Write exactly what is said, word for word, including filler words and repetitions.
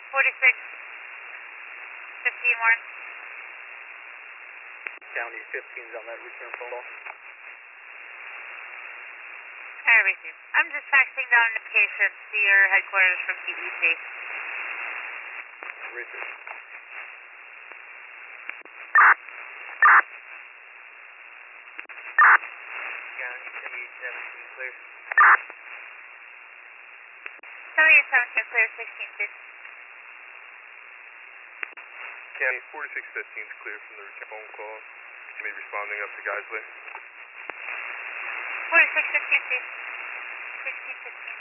forty-six fifteen one. County fifteen's on that return phone call. I receive. I'm just faxing down an indication to your headquarters from D E C. Receive. County seventy-eight seventeen clear. seventy-eight seventeen clear, sixteen fifty. County forty-six fifteen is clear from the return phone call. You may be responding up to Geisley. forty-six fifteen, sixteen fifteen.